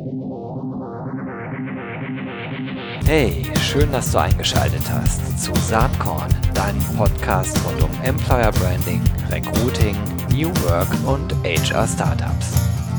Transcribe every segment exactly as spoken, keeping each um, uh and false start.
Hey, schön, dass du eingeschaltet hast zu Saatkorn, deinem Podcast rund um Employer Branding, Recruiting, New Work und H R Startups.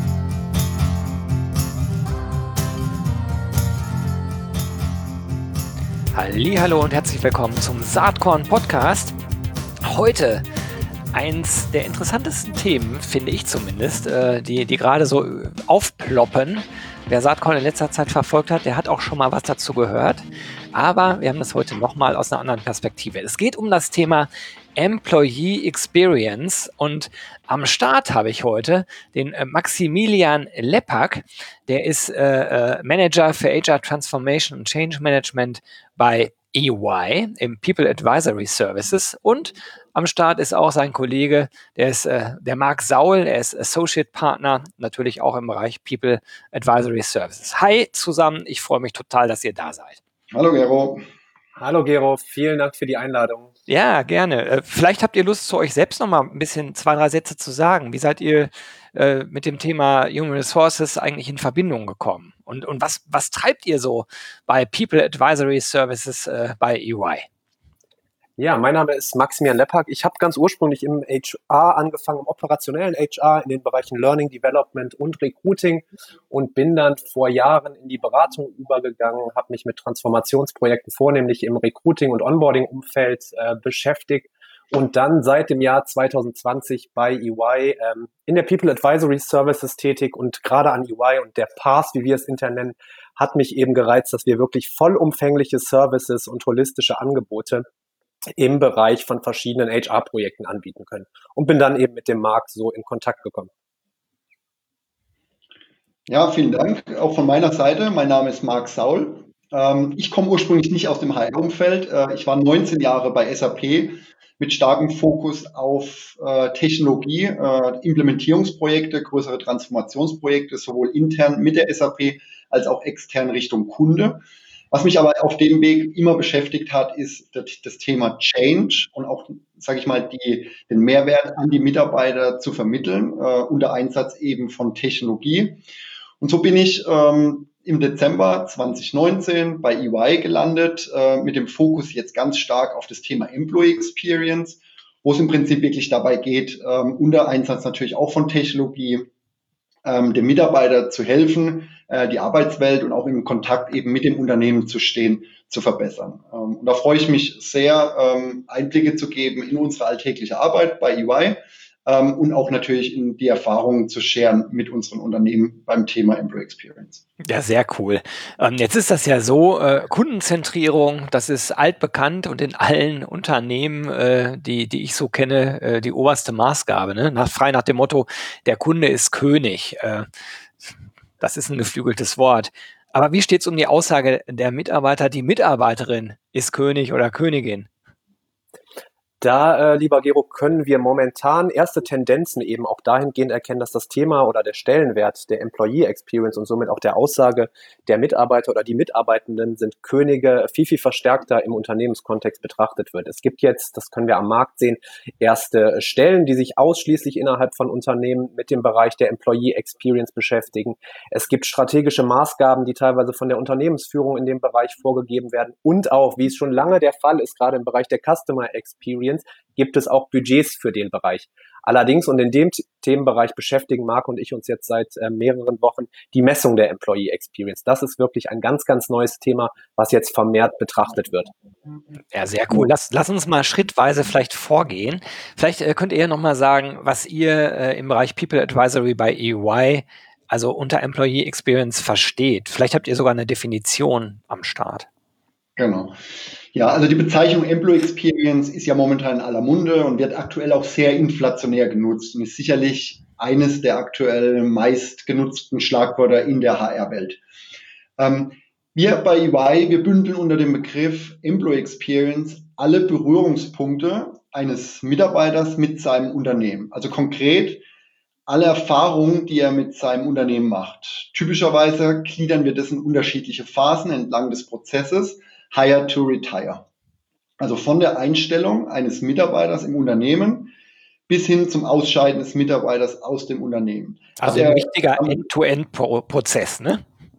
Hallihallo und herzlich willkommen zum Saatkorn Podcast. Heute eins der interessantesten Themen, finde ich zumindest, äh, die, die gerade so aufploppen. Wer Saatkorn in letzter Zeit verfolgt hat, der hat auch schon mal was dazu gehört. Aber wir haben das heute nochmal aus einer anderen Perspektive. Es geht um das Thema Employee Experience und am Start habe ich heute den äh, Maximilian Leppak. Der ist äh, äh, Manager für H R Transformation und Change Management bei E Y im People Advisory Services, und am Start ist auch sein Kollege, der ist äh, der Marc Saul, er ist Associate Partner, natürlich auch im Bereich People Advisory Services. Hi zusammen, ich freue mich total, dass ihr da seid. Hallo Gero. Hallo Gero, vielen Dank für die Einladung. Ja, gerne. Äh, vielleicht habt ihr Lust, zu euch selbst noch mal ein bisschen zwei, drei Sätze zu sagen. Wie seid ihr äh, mit dem Thema Human Resources eigentlich in Verbindung gekommen? Und, und was, was treibt ihr so bei People Advisory Services äh, bei E Y? Ja, mein Name ist Maximilian Leppak. Ich habe ganz ursprünglich im H R angefangen, im operationellen H R in den Bereichen Learning, Development und Recruiting und bin dann vor Jahren in die Beratung übergegangen, habe mich mit Transformationsprojekten vornehmlich im Recruiting- und Onboarding-Umfeld äh, beschäftigt und dann seit dem Jahr zwanzig zwanzig bei E Y ähm, in der People Advisory Services tätig, und gerade an E Y und der Path, wie wir es intern nennen, hat mich eben gereizt, dass wir wirklich vollumfängliche Services und holistische Angebote im Bereich von verschiedenen H R-Projekten anbieten können. Und bin dann eben mit dem Markt so in Kontakt gekommen. Ja, vielen Dank. Auch von meiner Seite. Mein Name ist Marc Saul. Ähm, ich komme ursprünglich nicht aus dem H R-Umfeld. Äh, ich war neunzehn Jahre bei S A P mit starkem Fokus auf äh, Technologie, äh, Implementierungsprojekte, größere Transformationsprojekte, sowohl intern mit der S A P als auch extern Richtung Kunde. Was mich aber auf dem Weg immer beschäftigt hat, ist das, das Thema Change und auch, sage ich mal, die, den Mehrwert an die Mitarbeiter zu vermitteln, äh, unter Einsatz eben von Technologie. Und so bin ich ähm, im Dezember zwanzig neunzehn bei E Y gelandet, äh, mit dem Fokus jetzt ganz stark auf das Thema Employee Experience, wo es im Prinzip wirklich dabei geht, ähm, unter Einsatz natürlich auch von Technologie, ähm, dem Mitarbeiter zu helfen, äh, die Arbeitswelt und auch im Kontakt eben mit dem Unternehmen zu stehen, zu verbessern. Ähm, und da freue ich mich sehr, ähm, Einblicke zu geben in unsere alltägliche Arbeit bei E Y ähm, und auch natürlich in die Erfahrungen zu scheren mit unseren Unternehmen beim Thema Employee Experience. Ja, sehr cool. Ähm, jetzt ist das ja so, äh, Kundenzentrierung, das ist altbekannt und in allen Unternehmen, äh, die, die ich so kenne, äh, die oberste Maßgabe, ne? Nach, frei nach dem Motto, der Kunde ist König. Äh, das ist ein geflügeltes Wort. Aber wie steht es um die Aussage der Mitarbeiter, die Mitarbeiterin ist König oder Königin? Da, äh, lieber Gero, können wir momentan erste Tendenzen eben auch dahingehend erkennen, dass das Thema oder der Stellenwert der Employee Experience und somit auch der Aussage der Mitarbeiter oder die Mitarbeitenden sind Könige viel, viel verstärkter im Unternehmenskontext betrachtet wird. Es gibt jetzt, das können wir am Markt sehen, erste Stellen, die sich ausschließlich innerhalb von Unternehmen mit dem Bereich der Employee Experience beschäftigen. Es gibt strategische Maßgaben, die teilweise von der Unternehmensführung in dem Bereich vorgegeben werden, und auch, wie es schon lange der Fall ist, gerade im Bereich der Customer Experience, gibt es auch Budgets für den Bereich. Allerdings, und in dem T- Themenbereich beschäftigen Marc und ich uns jetzt seit äh, mehreren Wochen, die Messung der Employee Experience. Das ist wirklich ein ganz, ganz neues Thema, was jetzt vermehrt betrachtet wird. Ja, sehr cool. Lass, lass uns mal schrittweise vielleicht vorgehen. Vielleicht äh, könnt ihr ja nochmal sagen, was ihr äh, im Bereich People Advisory bei E Y, also unter Employee Experience, versteht. Vielleicht habt ihr sogar eine Definition am Start. Genau. Ja, also die Bezeichnung Employee Experience ist ja momentan in aller Munde und wird aktuell auch sehr inflationär genutzt und ist sicherlich eines der aktuell meist genutzten Schlagwörter in der H R-Welt. Ähm, wir bei E Y, wir bündeln unter dem Begriff Employee Experience alle Berührungspunkte eines Mitarbeiters mit seinem Unternehmen. Also konkret alle Erfahrungen, die er mit seinem Unternehmen macht. Typischerweise gliedern wir das in unterschiedliche Phasen entlang des Prozesses, Hire to Retire. Also von der Einstellung eines Mitarbeiters im Unternehmen bis hin zum Ausscheiden des Mitarbeiters aus dem Unternehmen. Also Der, ein wichtiger End-to-End-Prozess, ne?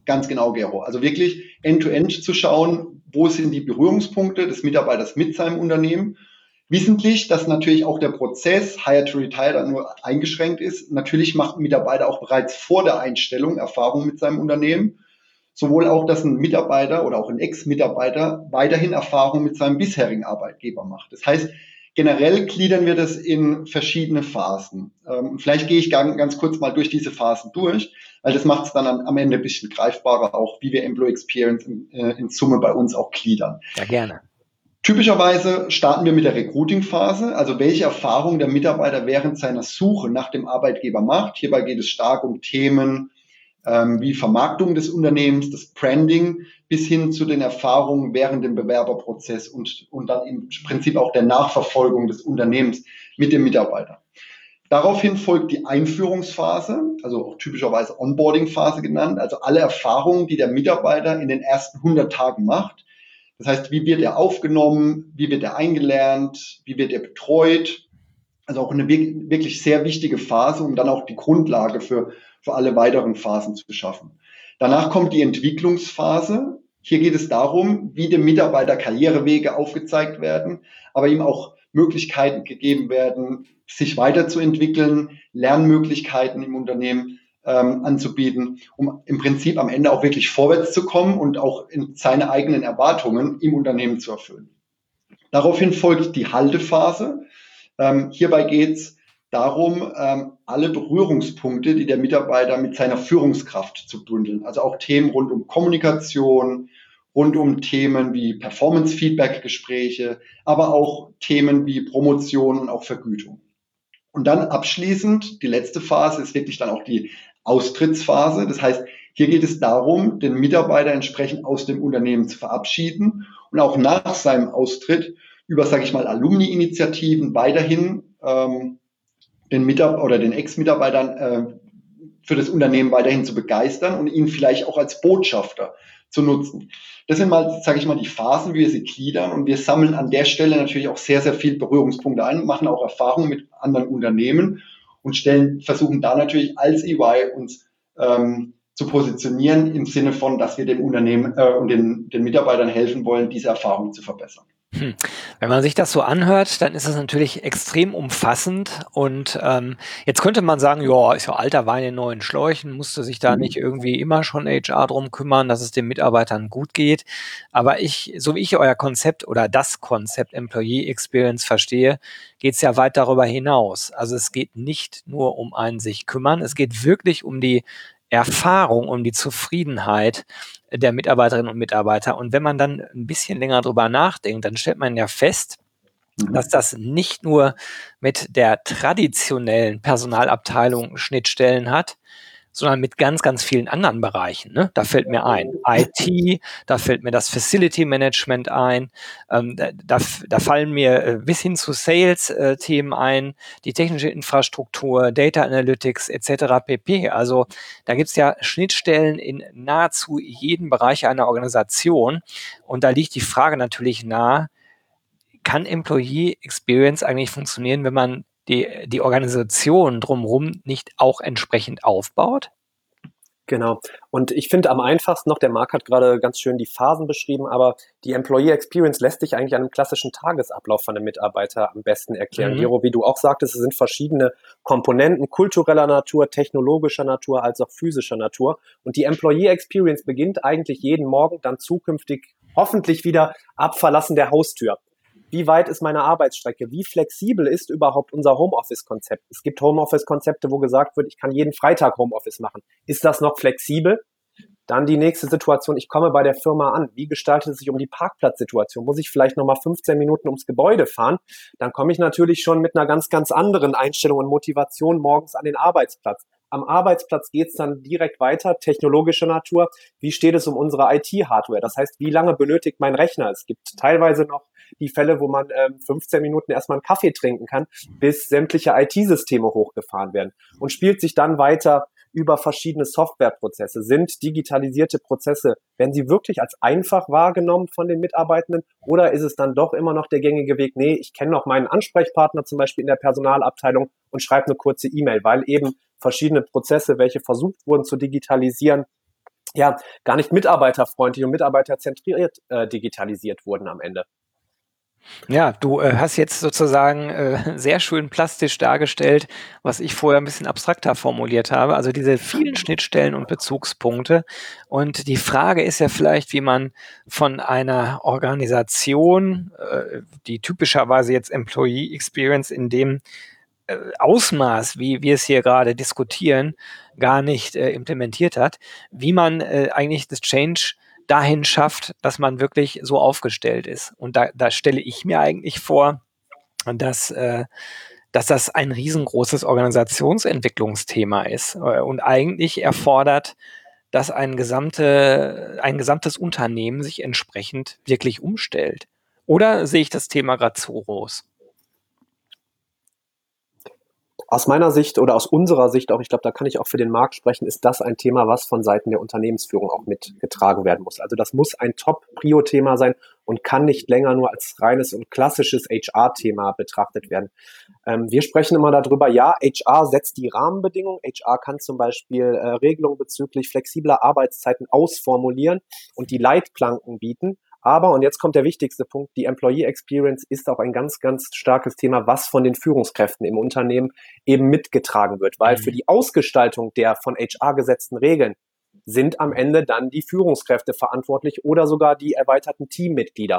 Ganz genau, Gero. Also wirklich end-to-end zu schauen, wo sind die Berührungspunkte des Mitarbeiters mit seinem Unternehmen. Wissentlich, dass natürlich auch der Prozess Hire to Retire dann nur eingeschränkt ist. Natürlich macht ein Mitarbeiter auch bereits vor der Einstellung Erfahrungen mit seinem Unternehmen. Sowohl auch, dass ein Mitarbeiter oder auch ein Ex-Mitarbeiter weiterhin Erfahrungen mit seinem bisherigen Arbeitgeber macht. Das heißt, generell gliedern wir das in verschiedene Phasen. Ähm, vielleicht gehe ich ganz kurz mal durch diese Phasen durch, weil das macht es dann am Ende ein bisschen greifbarer, auch wie wir Employee Experience in, in Summe bei uns auch gliedern. Ja, gerne. Typischerweise starten wir mit der Recruiting-Phase, also welche Erfahrungen der Mitarbeiter während seiner Suche nach dem Arbeitgeber macht. Hierbei geht es stark um Themen ähm, wie Vermarktung des Unternehmens, das Branding, bis hin zu den Erfahrungen während dem Bewerberprozess und, und dann im Prinzip auch der Nachverfolgung des Unternehmens mit dem Mitarbeiter. Daraufhin folgt die Einführungsphase, also auch typischerweise Onboarding-Phase genannt, also alle Erfahrungen, die der Mitarbeiter in den ersten hundert Tagen macht. Das heißt, wie wird er aufgenommen, wie wird er eingelernt, wie wird er betreut? Also auch eine wirklich sehr wichtige Phase, um dann auch die Grundlage für, für alle weiteren Phasen zu schaffen. Danach kommt die Entwicklungsphase. Hier geht es darum, wie dem Mitarbeiter Karrierewege aufgezeigt werden, aber ihm auch Möglichkeiten gegeben werden, sich weiterzuentwickeln, Lernmöglichkeiten im Unternehmen ähm, anzubieten, um im Prinzip am Ende auch wirklich vorwärts zu kommen und auch in seine eigenen Erwartungen im Unternehmen zu erfüllen. Daraufhin folgt die Haltephase. Ähm, hierbei geht es darum, ähm, alle Berührungspunkte, die der Mitarbeiter mit seiner Führungskraft zu bündeln. Also auch Themen rund um Kommunikation, rund um Themen wie Performance-Feedback-Gespräche, aber auch Themen wie Promotion und auch Vergütung. Und dann abschließend, die letzte Phase ist wirklich dann auch die Austrittsphase. Das heißt, hier geht es darum, den Mitarbeiter entsprechend aus dem Unternehmen zu verabschieden und auch nach seinem Austritt über, sage ich mal, Alumni-Initiativen weiterhin ähm, den Mitarbeiter oder den Ex-Mitarbeitern äh, für das Unternehmen weiterhin zu begeistern und ihn vielleicht auch als Botschafter zu nutzen. Das sind mal, sage ich mal, die Phasen, wie wir sie gliedern, und wir sammeln an der Stelle natürlich auch sehr, sehr viel Berührungspunkte ein, machen auch Erfahrungen mit anderen Unternehmen und stellen, versuchen da natürlich als E Y uns ähm, zu positionieren im Sinne von, dass wir dem Unternehmen äh, und den, den Mitarbeitern helfen wollen, diese Erfahrungen zu verbessern. Hm. Wenn man sich das so anhört, dann ist es natürlich extrem umfassend und ähm, jetzt könnte man sagen, ja, ist ja alter Wein in neuen Schläuchen, musste sich da mhm. nicht irgendwie immer schon H R drum kümmern, dass es den Mitarbeitern gut geht, aber ich, so wie ich euer Konzept oder das Konzept Employee Experience verstehe, geht es ja weit darüber hinaus. Also es geht nicht nur um ein sich kümmern, es geht wirklich um die Erfahrung, um die Zufriedenheit der Mitarbeiterinnen und Mitarbeiter. Und wenn man dann ein bisschen länger drüber nachdenkt, dann stellt man ja fest, dass das nicht nur mit der traditionellen Personalabteilung Schnittstellen hat, sondern mit ganz, ganz vielen anderen Bereichen. Ne? Da fällt mir ein I T, da fällt mir das Facility Management ein, ähm, da, da, da fallen mir äh, bis hin zu Sales-Themen äh, ein, die technische Infrastruktur, Data Analytics et cetera pp. Also da gibt's ja Schnittstellen in nahezu jedem Bereich einer Organisation. Und da liegt die Frage natürlich nahe, kann Employee Experience eigentlich funktionieren, wenn man die, die Organisation drumherum nicht auch entsprechend aufbaut? Genau. Und ich finde am einfachsten noch, der Marc hat gerade ganz schön die Phasen beschrieben, aber die Employee Experience lässt sich eigentlich an einem klassischen Tagesablauf von einem Mitarbeiter am besten erklären. Mhm. Gero, wie du auch sagtest, es sind verschiedene Komponenten kultureller Natur, technologischer Natur, als auch physischer Natur. Und die Employee Experience beginnt eigentlich jeden Morgen, dann zukünftig hoffentlich wieder ab Verlassen der Haustür. Wie weit ist meine Arbeitsstrecke? Wie flexibel ist überhaupt unser Homeoffice-Konzept? Es gibt Homeoffice-Konzepte, wo gesagt wird, ich kann jeden Freitag Homeoffice machen. Ist das noch flexibel? Dann die nächste Situation, ich komme bei der Firma an. Wie gestaltet es sich um die Parkplatzsituation? Muss ich vielleicht nochmal fünfzehn Minuten ums Gebäude fahren? Dann komme ich natürlich schon mit einer ganz, ganz anderen Einstellung und Motivation morgens an den Arbeitsplatz. Am Arbeitsplatz geht es dann direkt weiter, technologischer Natur. Wie steht es um unsere I T-Hardware? Das heißt, wie lange benötigt mein Rechner? Es gibt teilweise noch die Fälle, wo man ähm, fünfzehn Minuten erstmal einen Kaffee trinken kann, bis sämtliche I T-Systeme hochgefahren werden. Und spielt sich dann weiter über verschiedene Softwareprozesse. Sind digitalisierte Prozesse, werden sie wirklich als einfach wahrgenommen von den Mitarbeitenden oder ist es dann doch immer noch der gängige Weg, nee, ich kenne noch meinen Ansprechpartner zum Beispiel in der Personalabteilung und schreibe eine kurze E-Mail, weil eben verschiedene Prozesse, welche versucht wurden zu digitalisieren, ja, gar nicht mitarbeiterfreundlich und mitarbeiterzentriert äh, digitalisiert wurden am Ende. Ja, du äh, hast jetzt sozusagen äh, sehr schön plastisch dargestellt, was ich vorher ein bisschen abstrakter formuliert habe. Also diese vielen Schnittstellen und Bezugspunkte. Und die Frage ist ja vielleicht, wie man von einer Organisation, äh, die typischerweise jetzt Employee Experience in dem äh, Ausmaß, wie wir es hier gerade diskutieren, gar nicht äh, implementiert hat, wie man äh, eigentlich das Change dahin schafft, dass man wirklich so aufgestellt ist. Und da, da stelle ich mir eigentlich vor, dass, äh, dass das ein riesengroßes Organisationsentwicklungsthema ist äh, und eigentlich erfordert, dass ein, gesamte, ein gesamtes Unternehmen sich entsprechend wirklich umstellt. Oder sehe ich das Thema gerade zu groß? Aus meiner Sicht oder aus unserer Sicht auch, ich glaube, da kann ich auch für den Markt sprechen, ist das ein Thema, was von Seiten der Unternehmensführung auch mitgetragen werden muss. Also das muss ein Top-Prio-Thema sein und kann nicht länger nur als reines und klassisches H R-Thema betrachtet werden. Ähm, wir sprechen immer darüber, ja, H R setzt die Rahmenbedingungen. H R kann zum Beispiel äh, Regelungen bezüglich flexibler Arbeitszeiten ausformulieren und die Leitplanken bieten. Aber, und jetzt kommt der wichtigste Punkt, die Employee Experience ist auch ein ganz, ganz starkes Thema, was von den Führungskräften im Unternehmen eben mitgetragen wird. Weil für die Ausgestaltung der von H R gesetzten Regeln sind am Ende dann die Führungskräfte verantwortlich oder sogar die erweiterten Teammitglieder.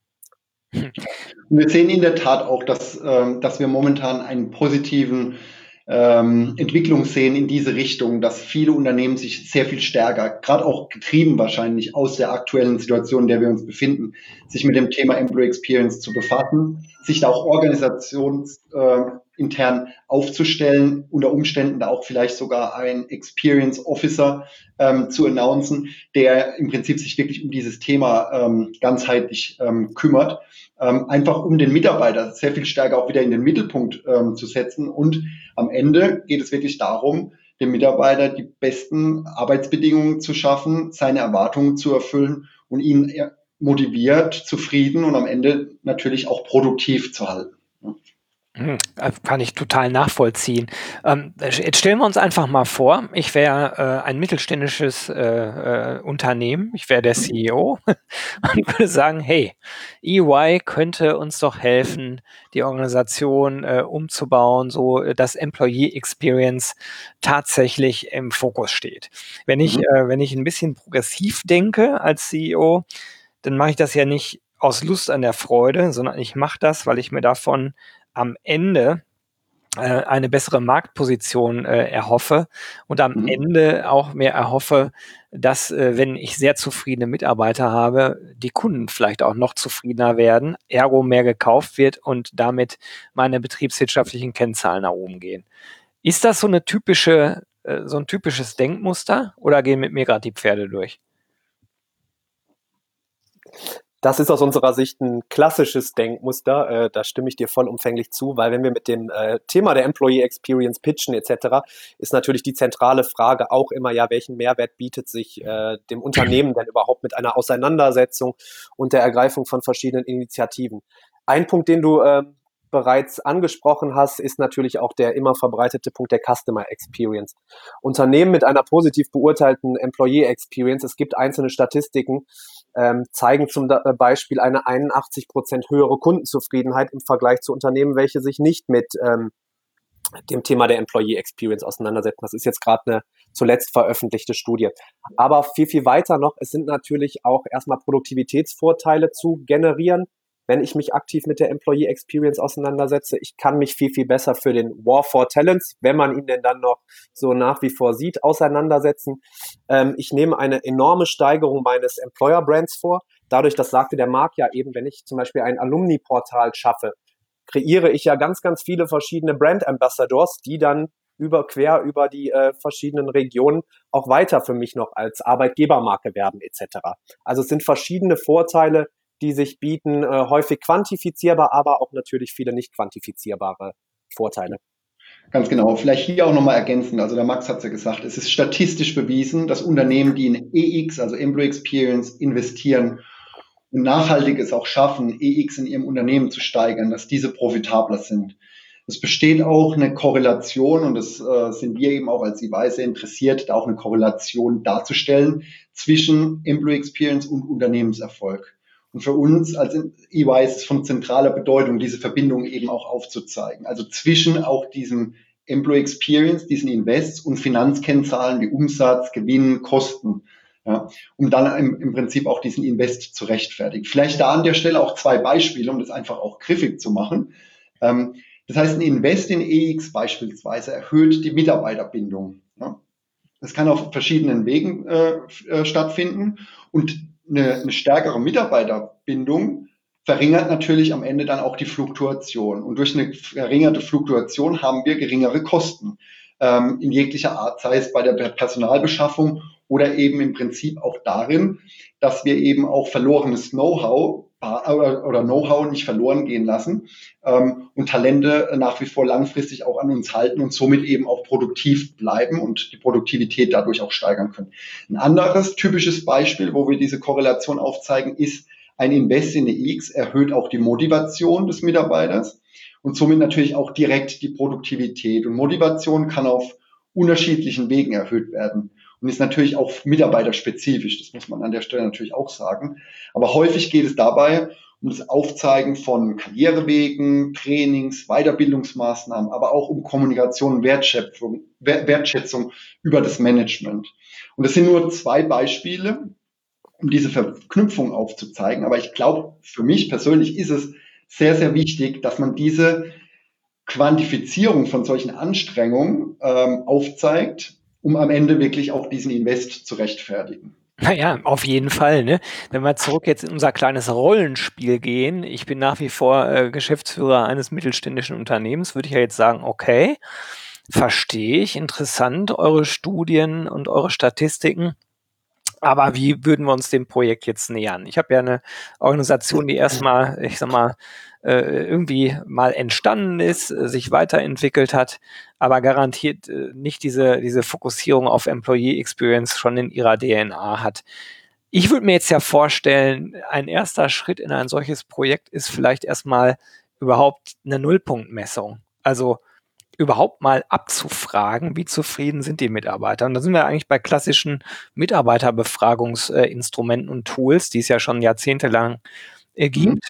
Wir sehen in der Tat auch, dass, ähm, dass wir momentan einen positiven ähm, Entwicklung sehen in diese Richtung, dass viele Unternehmen sich sehr viel stärker, gerade auch getrieben wahrscheinlich aus der aktuellen Situation, in der wir uns befinden, sich mit dem Thema Employee Experience zu befassen, sich da auch organisationsintern äh, aufzustellen, unter Umständen da auch vielleicht sogar ein Experience Officer ähm, zu announcen, der im Prinzip sich wirklich um dieses Thema ähm, ganzheitlich ähm, kümmert. Ähm, einfach um den Mitarbeiter sehr viel stärker auch wieder in den Mittelpunkt ähm, zu setzen. Und am Ende geht es wirklich darum, dem Mitarbeiter die besten Arbeitsbedingungen zu schaffen, seine Erwartungen zu erfüllen und ihn motiviert, zufrieden und am Ende natürlich auch produktiv zu halten. Hm, kann ich total nachvollziehen. Ähm, jetzt stellen wir uns einfach mal vor, ich wäre äh, ein mittelständisches äh, äh, Unternehmen, ich wäre der C E O und würde sagen, hey, E Y könnte uns doch helfen, die Organisation äh, umzubauen, so dass Employee Experience tatsächlich im Fokus steht. Wenn ich, mhm. äh, wenn ich ein bisschen progressiv denke als C E O, dann mache ich das ja nicht aus Lust an der Freude, sondern ich mache das, weil ich mir davon am Ende äh, eine bessere Marktposition äh, erhoffe und am mhm. Ende auch mehr erhoffe, dass, äh, wenn ich sehr zufriedene Mitarbeiter habe, die Kunden vielleicht auch noch zufriedener werden, ergo mehr gekauft wird und damit meine betriebswirtschaftlichen Kennzahlen nach oben gehen. Ist das so eine typische, äh, so ein typisches Denkmuster oder gehen mit mir gerade die Pferde durch? Das ist aus unserer Sicht ein klassisches Denkmuster, äh, da stimme ich dir vollumfänglich zu, weil wenn wir mit dem äh, Thema der Employee Experience pitchen et cetera, ist natürlich die zentrale Frage auch immer, ja, welchen Mehrwert bietet sich äh, dem Unternehmen denn überhaupt mit einer Auseinandersetzung und der Ergreifung von verschiedenen Initiativen. Ein Punkt, den du äh, bereits angesprochen hast, ist natürlich auch der immer verbreitete Punkt der Customer Experience. Unternehmen mit einer positiv beurteilten Employee Experience, es gibt einzelne Statistiken, ähm, zeigen zum Beispiel eine einundachtzig Prozent höhere Kundenzufriedenheit im Vergleich zu Unternehmen, welche sich nicht mit ähm, dem Thema der Employee Experience auseinandersetzen. Das ist jetzt gerade eine zuletzt veröffentlichte Studie. Aber viel, viel weiter noch, es sind natürlich auch erstmal Produktivitätsvorteile zu generieren, wenn ich mich aktiv mit der Employee Experience auseinandersetze. Ich kann mich viel, viel besser für den War for Talents, wenn man ihn denn dann noch so nach wie vor sieht, auseinandersetzen. Ähm, ich nehme eine enorme Steigerung meines Employer Brands vor. Dadurch, das sagte der Marc ja eben, wenn ich zum Beispiel ein Alumni-Portal schaffe, kreiere ich ja ganz, ganz viele verschiedene Brand Ambassadors, die dann über quer über die äh, verschiedenen Regionen auch weiter für mich noch als Arbeitgebermarke werben et cetera. Also es sind verschiedene Vorteile, die sich bieten, äh, häufig quantifizierbar, aber auch natürlich viele nicht quantifizierbare Vorteile. Ganz genau. Vielleicht hier auch nochmal ergänzen. Also der Max hat es ja gesagt, es ist statistisch bewiesen, dass Unternehmen, die in E X, also Employee Experience, investieren und nachhaltig es auch schaffen, E X in ihrem Unternehmen zu steigern, dass diese profitabler sind. Es besteht auch eine Korrelation und das äh, sind wir eben auch als E Y sehr interessiert, da auch eine Korrelation darzustellen zwischen Employee Experience und Unternehmenserfolg. Und für uns als E Y ist es von zentraler Bedeutung, diese Verbindung eben auch aufzuzeigen. Also zwischen auch diesem Employee Experience, diesen Invests und Finanzkennzahlen wie Umsatz, Gewinn, Kosten. Ja, um dann im, im Prinzip auch diesen Invest zu rechtfertigen. Vielleicht da an der Stelle auch zwei Beispiele, um das einfach auch griffig zu machen. Ähm, das heißt, ein Invest in E X beispielsweise erhöht die Mitarbeiterbindung. Ja. Das kann auf verschiedenen Wegen äh, stattfinden und eine, eine stärkere Mitarbeiterbindung verringert natürlich am Ende dann auch die Fluktuation. Und durch eine verringerte Fluktuation haben wir geringere Kosten ähm, in jeglicher Art, sei es bei der Personalbeschaffung oder eben im Prinzip auch darin, dass wir eben auch verlorenes Know-how oder, oder Know-how nicht verloren gehen lassen ähm, und Talente nach wie vor langfristig auch an uns halten und somit eben auch produktiv bleiben und die Produktivität dadurch auch steigern können. Ein anderes typisches Beispiel, wo wir diese Korrelation aufzeigen, ist, ein Invest in eine X erhöht auch die Motivation des Mitarbeiters und somit natürlich auch direkt die Produktivität. Und Motivation kann auf unterschiedlichen Wegen erhöht werden und ist natürlich auch mitarbeiterspezifisch. Das muss man an der Stelle natürlich auch sagen. Aber häufig geht es dabei um das Aufzeigen von Karrierewegen, Trainings, Weiterbildungsmaßnahmen, aber auch um Kommunikation und Wertschätzung, Wertschätzung über das Management. Und das sind nur zwei Beispiele, um diese Verknüpfung aufzuzeigen. Aber ich glaube, für mich persönlich ist es sehr, sehr wichtig, dass man diese Quantifizierung von solchen Anstrengungen ähm, aufzeigt, um am Ende wirklich auch diesen Invest zu rechtfertigen. Naja, auf jeden Fall, ne? Wenn wir zurück jetzt in unser kleines Rollenspiel gehen, ich bin nach wie vor äh, Geschäftsführer eines mittelständischen Unternehmens, würde ich ja jetzt sagen, okay, verstehe ich, interessant, eure Studien und eure Statistiken. Aber wie würden wir uns dem Projekt jetzt nähern? Ich habe ja eine Organisation, die erstmal, ich sag mal, irgendwie mal entstanden ist, sich weiterentwickelt hat, aber garantiert nicht diese, diese Fokussierung auf Employee Experience schon in ihrer D N A hat. Ich würde mir jetzt ja vorstellen, ein erster Schritt in ein solches Projekt ist vielleicht erstmal überhaupt eine Nullpunktmessung. Also überhaupt mal abzufragen, wie zufrieden sind die Mitarbeiter. Und da sind wir eigentlich bei klassischen Mitarbeiterbefragungsinstrumenten und Tools, die es ja schon jahrzehntelang äh, gibt.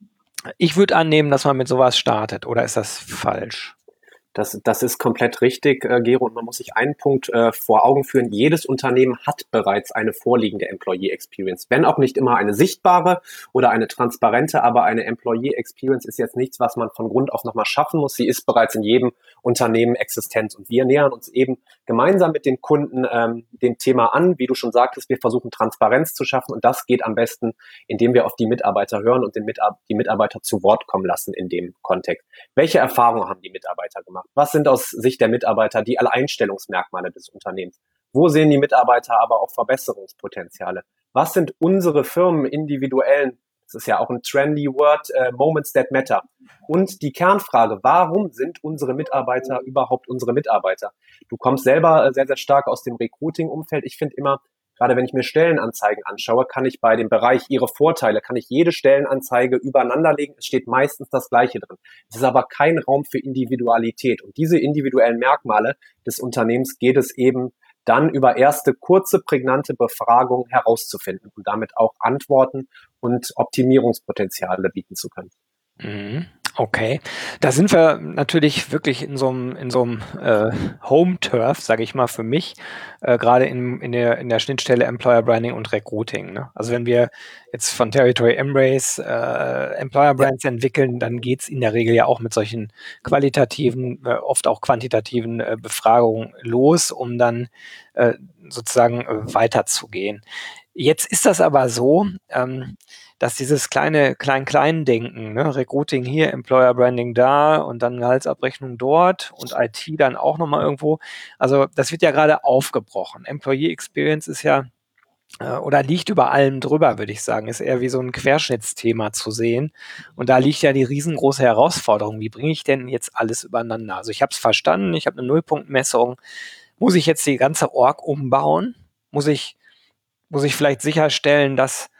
Ich würde annehmen, dass man mit sowas startet. Oder ist das falsch? Das, das ist komplett richtig, äh, Gero, und man muss sich einen Punkt äh, vor Augen führen. Jedes Unternehmen hat bereits eine vorliegende Employee Experience. Wenn auch nicht immer eine sichtbare oder eine transparente, aber eine Employee Experience ist jetzt nichts, was man von Grund auf nochmal schaffen muss. Sie ist bereits in jedem Unternehmen existent. Und wir nähern uns eben gemeinsam mit den Kunden ähm, dem Thema an. Wie du schon sagtest, wir versuchen Transparenz zu schaffen und das geht am besten, indem wir auf die Mitarbeiter hören und den Mitar- die Mitarbeiter zu Wort kommen lassen in dem Kontext. Welche Erfahrungen haben die Mitarbeiter gemacht? Was sind aus Sicht der Mitarbeiter die Alleinstellungsmerkmale des Unternehmens? Wo sehen die Mitarbeiter aber auch Verbesserungspotenziale? Was sind unsere Firmen individuellen, das ist ja auch ein trendy Word, äh, Moments that matter? Und die Kernfrage, warum sind unsere Mitarbeiter überhaupt unsere Mitarbeiter? Du kommst selber äh, sehr, sehr stark aus dem Recruiting-Umfeld. Ich finde immer, gerade wenn ich mir Stellenanzeigen anschaue, kann ich bei dem Bereich ihre Vorteile, kann ich jede Stellenanzeige übereinanderlegen. Es steht meistens das Gleiche drin. Es ist aber kein Raum für Individualität. Und diese individuellen Merkmale des Unternehmens geht es eben dann über erste kurze, prägnante Befragungen herauszufinden und damit auch Antworten und Optimierungspotenziale bieten zu können. Mhm. Okay, da sind wir natürlich wirklich in so einem in so einem äh, Home-Turf, sage ich mal für mich, äh, gerade in, in, der, in der Schnittstelle Employer Branding und Recruiting. Ne? Also wenn wir jetzt von Territory Embrace äh, Employer Brands ja. entwickeln, dann geht's in der Regel ja auch mit solchen qualitativen, äh, oft auch quantitativen äh, Befragungen los, um dann äh, sozusagen äh, weiterzugehen. Jetzt ist das aber so, ähm, dass dieses kleine Klein-Klein-Denken, ne, Recruiting hier, Employer Branding da und dann Gehaltsabrechnung dort und I T dann auch nochmal irgendwo, also das wird ja gerade aufgebrochen. Employee Experience ist ja, äh, oder liegt über allem drüber, würde ich sagen, ist eher wie so ein Querschnittsthema zu sehen und da liegt ja die riesengroße Herausforderung, wie bringe ich denn jetzt alles übereinander? Also ich habe es verstanden, ich habe eine Nullpunktmessung, muss ich jetzt die ganze Org umbauen? Muss ich, muss ich vielleicht sicherstellen, dass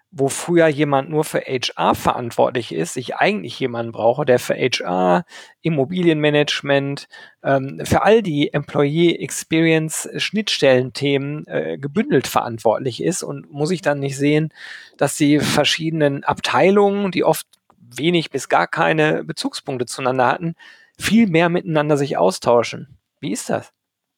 wo früher jemand nur für H R verantwortlich ist, ich eigentlich jemanden brauche, der für H R, Immobilienmanagement, ähm, für all die Employee Experience Schnittstellenthemen äh, gebündelt verantwortlich ist, und muss ich dann nicht sehen, dass die verschiedenen Abteilungen, die oft wenig bis gar keine Bezugspunkte zueinander hatten, viel mehr miteinander sich austauschen. Wie ist das?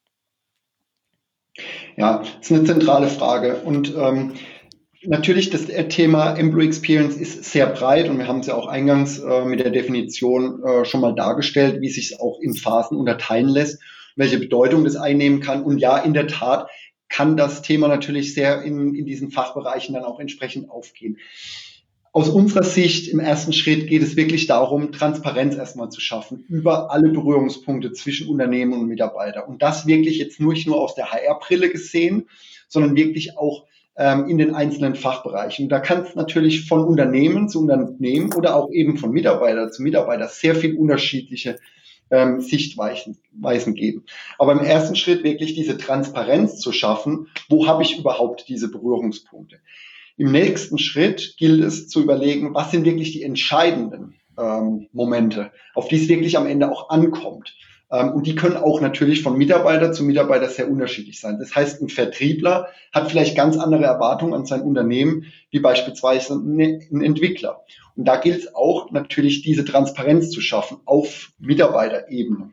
Ja, das ist eine zentrale Frage. Und ähm, natürlich, das Thema Employee Experience ist sehr breit, und wir haben es ja auch eingangs äh, mit der Definition äh, schon mal dargestellt, wie sich es auch in Phasen unterteilen lässt, welche Bedeutung das einnehmen kann. Und ja, in der Tat kann das Thema natürlich sehr in, in diesen Fachbereichen dann auch entsprechend aufgehen. Aus unserer Sicht im ersten Schritt geht es wirklich darum, Transparenz erstmal zu schaffen über alle Berührungspunkte zwischen Unternehmen und Mitarbeiter. Und das wirklich jetzt nicht nur aus der H R-Brille gesehen, sondern wirklich auch ähm, in den einzelnen Fachbereichen. Da kann es natürlich von Unternehmen zu Unternehmen oder auch eben von Mitarbeiter zu Mitarbeiter sehr viel unterschiedliche ähm, Sichtweisen Weisen geben. Aber im ersten Schritt wirklich diese Transparenz zu schaffen, wo habe ich überhaupt diese Berührungspunkte? Im nächsten Schritt gilt es zu überlegen, was sind wirklich die entscheidenden ähm, Momente, auf die es wirklich am Ende auch ankommt. Ähm, und die können auch natürlich von Mitarbeiter zu Mitarbeiter sehr unterschiedlich sein. Das heißt, ein Vertriebler hat vielleicht ganz andere Erwartungen an sein Unternehmen, wie beispielsweise ein, ein Entwickler. Und da gilt es auch natürlich, diese Transparenz zu schaffen auf Mitarbeiterebene.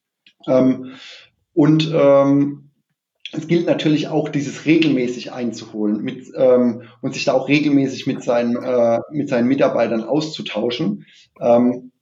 Ähm, und ähm, Es gilt natürlich auch, dieses regelmäßig einzuholen mit, ähm, und sich da auch regelmäßig mit seinen, äh, mit seinen Mitarbeitern auszutauschen. Ähm,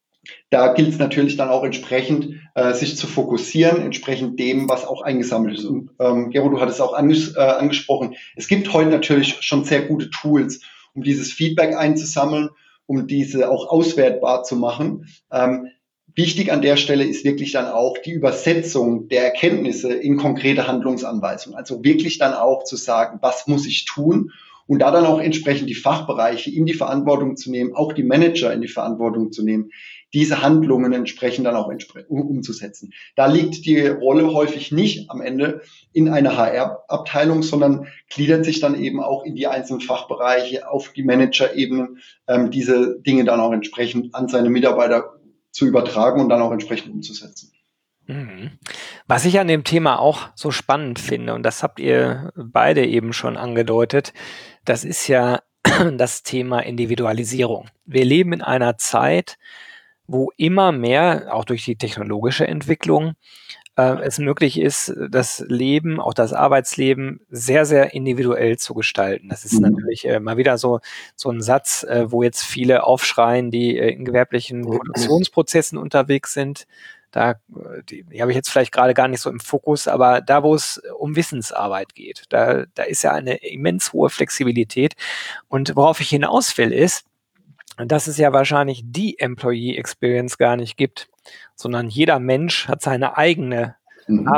da gilt es natürlich dann auch entsprechend, äh, sich zu fokussieren, entsprechend dem, was auch eingesammelt ist. Und ähm, Gero, du hattest auch anges äh, angesprochen, es gibt heute natürlich schon sehr gute Tools, um dieses Feedback einzusammeln, um diese auch auswertbar zu machen. Ähm, Wichtig an der Stelle ist wirklich dann auch die Übersetzung der Erkenntnisse in konkrete Handlungsanweisungen. Also wirklich dann auch zu sagen, was muss ich tun? Und da dann auch entsprechend die Fachbereiche in die Verantwortung zu nehmen, auch die Manager in die Verantwortung zu nehmen, diese Handlungen entsprechend dann auch entspre- um, umzusetzen. Da liegt die Rolle häufig nicht am Ende in einer H R-Abteilung, sondern gliedert sich dann eben auch in die einzelnen Fachbereiche auf die Manager-Ebenen, ähm, diese Dinge dann auch entsprechend an seine Mitarbeiter zu übertragen und dann auch entsprechend umzusetzen. Mhm. Was ich an dem Thema auch so spannend finde, und das habt ihr beide eben schon angedeutet, das ist ja das Thema Individualisierung. Wir leben in einer Zeit, wo immer mehr, auch durch die technologische Entwicklung, äh, es möglich ist, das Leben, auch das Arbeitsleben, sehr, sehr individuell zu gestalten. Das ist Mhm. natürlich äh, mal wieder so, so ein Satz, äh, wo jetzt viele aufschreien, die äh, in gewerblichen Produktionsprozessen unterwegs sind. Da, äh, die, die habe ich jetzt vielleicht gerade gar nicht so im Fokus, aber da, wo es um Wissensarbeit geht, da, da ist ja eine immens hohe Flexibilität. Und worauf ich hinaus will, ist, dass es ja wahrscheinlich die Employee Experience gar nicht gibt, sondern jeder Mensch hat seine eigene Mhm.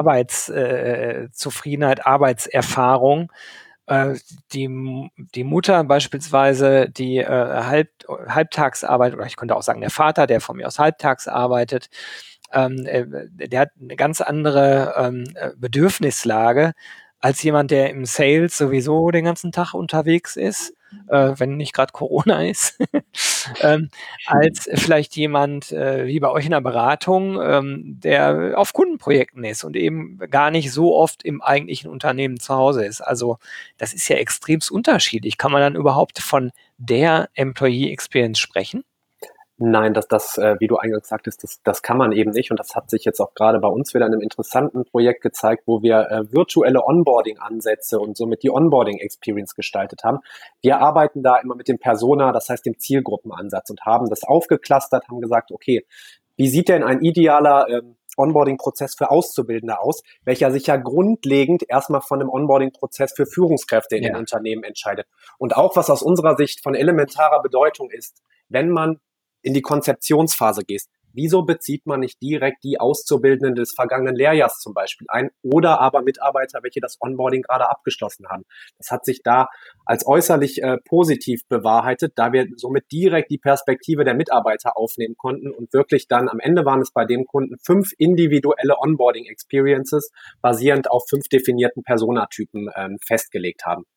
Arbeitszufriedenheit, Arbeitserfahrung. Äh, die, die Mutter beispielsweise, die äh, halb, halbtags arbeitet, oder ich könnte auch sagen, der Vater, der von mir aus halbtags arbeitet, ähm, äh, der hat eine ganz andere ähm, Bedürfnislage als jemand, der im Sales sowieso den ganzen Tag unterwegs ist, äh, wenn nicht gerade Corona ist, ähm, als vielleicht jemand äh, wie bei euch in der Beratung, ähm, der auf Kundenprojekten ist und eben gar nicht so oft im eigentlichen Unternehmen zu Hause ist. Also das ist ja extremst unterschiedlich. Kann man dann überhaupt von der Employee Experience sprechen? Nein, das, das, äh, wie du eingangs sagtest, das, das kann man eben nicht. Und das hat sich jetzt auch gerade bei uns wieder in einem interessanten Projekt gezeigt, wo wir äh, virtuelle Onboarding-Ansätze und somit die Onboarding-Experience gestaltet haben. Wir arbeiten da immer mit dem Persona, das heißt dem Zielgruppenansatz, und haben das aufgeclustert, haben gesagt, okay, wie sieht denn ein idealer ähm, Onboarding-Prozess für Auszubildende aus, welcher sich ja grundlegend erstmal von einem Onboarding-Prozess für Führungskräfte in Ja. den Unternehmen entscheidet. Und auch, was aus unserer Sicht von elementarer Bedeutung ist, wenn man in die Konzeptionsphase gehst, wieso bezieht man nicht direkt die Auszubildenden des vergangenen Lehrjahrs zum Beispiel ein oder aber Mitarbeiter, welche das Onboarding gerade abgeschlossen haben? Das hat sich da als äußerlich äh, positiv bewahrheitet, da wir somit direkt die Perspektive der Mitarbeiter aufnehmen konnten und wirklich dann am Ende waren es bei dem Kunden fünf individuelle Onboarding-Experiences basierend auf fünf definierten Personatypen ähm, festgelegt haben.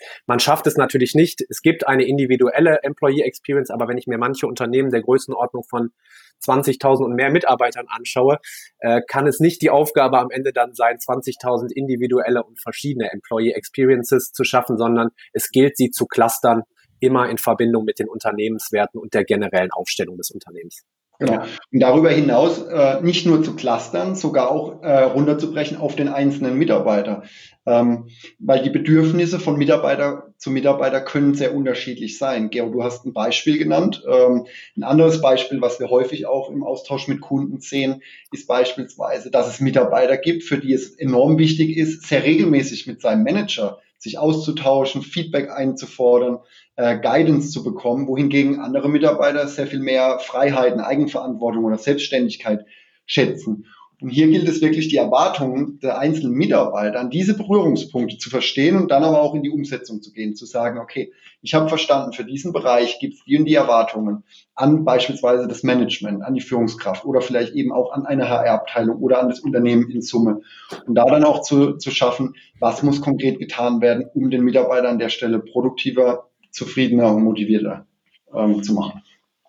Man schafft es natürlich nicht. Es gibt eine individuelle Employee Experience, aber wenn ich mir manche Unternehmen der Größenordnung von zwanzigtausend und mehr Mitarbeitern anschaue, äh, kann es nicht die Aufgabe am Ende dann sein, zwanzigtausend individuelle und verschiedene Employee Experiences zu schaffen, sondern es gilt, sie zu clustern, immer in Verbindung mit den Unternehmenswerten und der generellen Aufstellung des Unternehmens. Genau. Ja. Und darüber hinaus äh, nicht nur zu clustern, sogar auch äh, runterzubrechen auf den einzelnen Mitarbeiter. Ähm, weil die Bedürfnisse von Mitarbeiter zu Mitarbeiter können sehr unterschiedlich sein. Gero, du hast ein Beispiel genannt. Ähm, ein anderes Beispiel, was wir häufig auch im Austausch mit Kunden sehen, ist beispielsweise, dass es Mitarbeiter gibt, für die es enorm wichtig ist, sehr regelmäßig mit seinem Manager sich auszutauschen, Feedback einzufordern, äh, Guidance zu bekommen, wohingegen andere Mitarbeiter sehr viel mehr Freiheiten, Eigenverantwortung oder Selbstständigkeit schätzen. Und hier gilt es wirklich, die Erwartungen der einzelnen Mitarbeiter an diese Berührungspunkte zu verstehen und dann aber auch in die Umsetzung zu gehen, zu sagen, okay, ich habe verstanden, für diesen Bereich gibt es die und die Erwartungen an beispielsweise das Management, an die Führungskraft oder vielleicht eben auch an eine H R-Abteilung oder an das Unternehmen in Summe. Und da dann auch zu, zu schaffen, was muss konkret getan werden, um den Mitarbeiter an der Stelle produktiver, zufriedener und motivierter ähm, zu machen.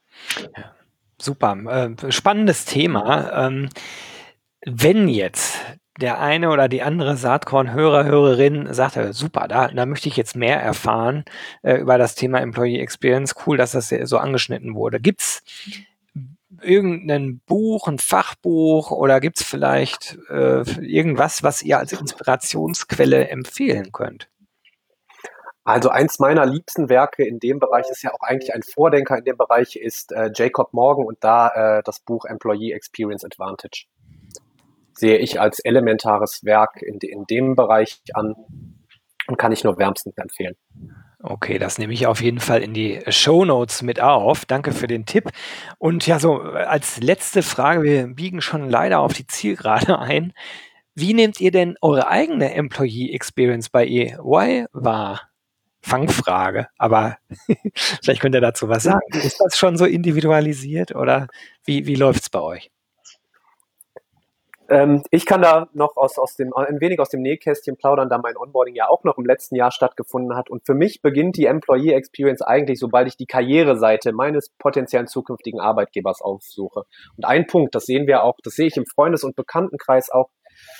Super, äh, spannendes Thema. Ähm, wenn jetzt der eine oder die andere Saatkorn-Hörer, Hörerin sagt, äh, super, da, da möchte ich jetzt mehr erfahren äh, über das Thema Employee Experience. Cool, dass das so angeschnitten wurde. Gibt es irgendein Buch, ein Fachbuch oder gibt es vielleicht äh, irgendwas, was ihr als Inspirationsquelle empfehlen könnt? Also eins meiner liebsten Werke in dem Bereich ist ja auch eigentlich ein Vordenker in dem Bereich, ist äh, Jacob Morgan und da äh, das Buch Employee Experience Advantage. Sehe ich als elementares Werk in, in dem Bereich an und kann ich nur wärmstens empfehlen. Okay, das nehme ich auf jeden Fall in die Shownotes mit auf. Danke für den Tipp. Und ja, so als letzte Frage, wir biegen schon leider auf die Zielgerade ein. Wie nehmt ihr denn eure eigene Employee Experience bei E Y wahr? Fangfrage, aber vielleicht könnt ihr dazu was sagen. Ist das schon so individualisiert oder wie, wie läuft es bei euch? Ähm, ich kann da noch aus, aus dem, ein wenig aus dem Nähkästchen plaudern, da mein Onboarding ja auch noch im letzten Jahr stattgefunden hat. Und für mich beginnt die Employee Experience eigentlich, sobald ich die Karriereseite meines potenziellen zukünftigen Arbeitgebers aufsuche. Und ein Punkt, das sehen wir auch, das sehe ich im Freundes- und Bekanntenkreis auch.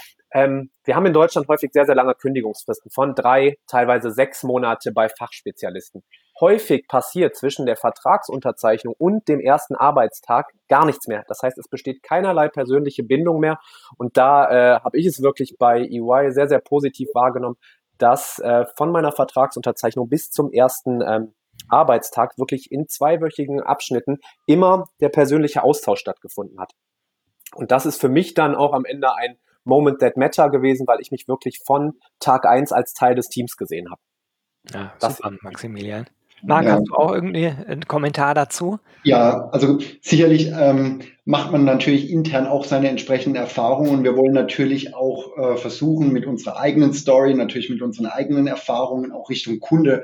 Ähm, wir haben in Deutschland häufig sehr, sehr lange Kündigungsfristen von drei, teilweise sechs Monate bei Fachspezialisten. Häufig passiert zwischen der Vertragsunterzeichnung und dem ersten Arbeitstag gar nichts mehr. Das heißt, es besteht keinerlei persönliche Bindung mehr. Und da äh, habe ich es wirklich bei E Y sehr, sehr positiv wahrgenommen, dass äh, von meiner Vertragsunterzeichnung bis zum ersten ähm, Arbeitstag wirklich in zweiwöchigen Abschnitten immer der persönliche Austausch stattgefunden hat. Und das ist für mich dann auch am Ende ein Moment that matter gewesen, weil ich mich wirklich von Tag eins als Teil des Teams gesehen habe. Ja, Das- super, Maximilian. Marc, Ja. hast du auch irgendwie einen Kommentar dazu? Ja, also sicherlich ähm, macht man natürlich intern auch seine entsprechenden Erfahrungen und wir wollen natürlich auch äh, versuchen, mit unserer eigenen Story, natürlich mit unseren eigenen Erfahrungen auch Richtung Kunde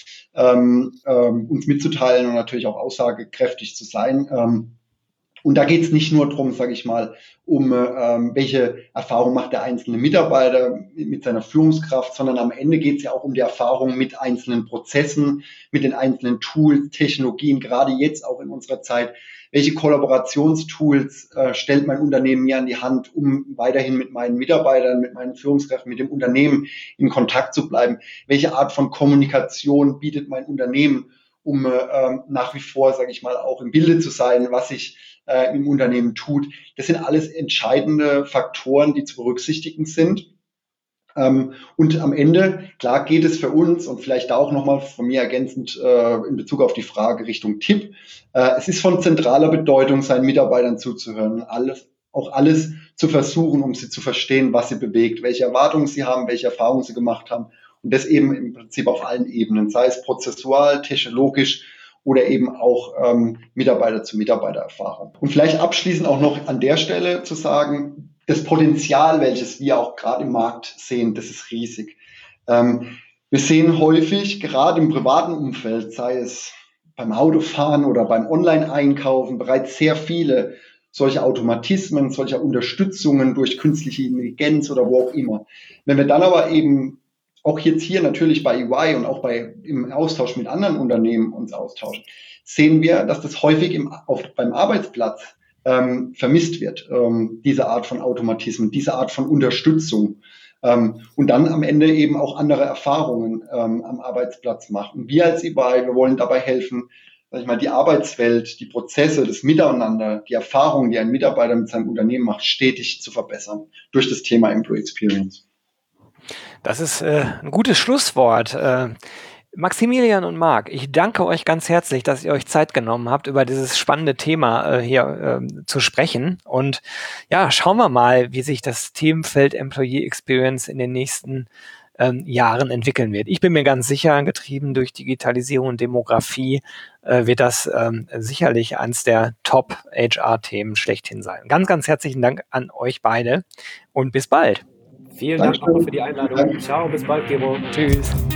ähm, ähm, uns mitzuteilen und natürlich auch aussagekräftig zu sein. Ähm, und da geht es nicht nur darum, sage ich mal, um ähm, welche Erfahrung macht der einzelne Mitarbeiter mit seiner Führungskraft, sondern am Ende geht es ja auch um die Erfahrung mit einzelnen Prozessen, mit den einzelnen Tools, Technologien, gerade jetzt auch in unserer Zeit. Welche Kollaborationstools äh, stellt mein Unternehmen mir an die Hand, um weiterhin mit meinen Mitarbeitern, mit meinen Führungskräften, mit dem Unternehmen in Kontakt zu bleiben? Welche Art von Kommunikation bietet mein Unternehmen, um äh, nach wie vor, sage ich mal, auch im Bilde zu sein, was sich äh, im Unternehmen tut. Das sind alles entscheidende Faktoren, die zu berücksichtigen sind. Ähm, und am Ende, klar, geht es für uns und vielleicht da auch nochmal von mir ergänzend äh, in Bezug auf die Frage Richtung Tipp. Äh, es ist von zentraler Bedeutung, seinen Mitarbeitern zuzuhören, alles, auch alles zu versuchen, um sie zu verstehen, was sie bewegt, welche Erwartungen sie haben, welche Erfahrungen sie gemacht haben. Und das eben im Prinzip auf allen Ebenen, sei es prozessual, technologisch oder eben auch ähm, Mitarbeiter zu Mitarbeitererfahrung. Und vielleicht abschließend auch noch an der Stelle zu sagen, das Potenzial, welches wir auch gerade im Markt sehen, das ist riesig. Ähm, wir sehen häufig, gerade im privaten Umfeld, sei es beim Autofahren oder beim Online-Einkaufen, bereits sehr viele solche Automatismen, solcher Unterstützungen durch künstliche Intelligenz oder wo auch immer. Wenn wir dann aber eben auch jetzt hier natürlich bei E Y und auch bei, im Austausch mit anderen Unternehmen uns austauschen, sehen wir, dass das häufig im, auf, beim Arbeitsplatz ähm, vermisst wird, ähm, diese Art von Automatismen, diese Art von Unterstützung. Ähm, und dann am Ende eben auch andere Erfahrungen ähm, am Arbeitsplatz machen. Wir als E Y, wir wollen dabei helfen, sag ich mal, die Arbeitswelt, die Prozesse, das Miteinander, die Erfahrungen, die ein Mitarbeiter mit seinem Unternehmen macht, stetig zu verbessern durch das Thema Employee Experience. Das ist äh, ein gutes Schlusswort. Äh, Maximilian und Marc, ich danke euch ganz herzlich, dass ihr euch Zeit genommen habt, über dieses spannende Thema äh, hier äh, zu sprechen. Und ja, schauen wir mal, wie sich das Themenfeld Employee Experience in den nächsten ähm, Jahren entwickeln wird. Ich bin mir ganz sicher, getrieben durch Digitalisierung und Demografie, äh, wird das ähm, sicherlich eins der Top-H R-Themen schlechthin sein. Ganz, ganz herzlichen Dank an euch beide und bis bald. Vielen Dank nochmal für die Einladung. Ciao, bis bald, Gero. Tschüss.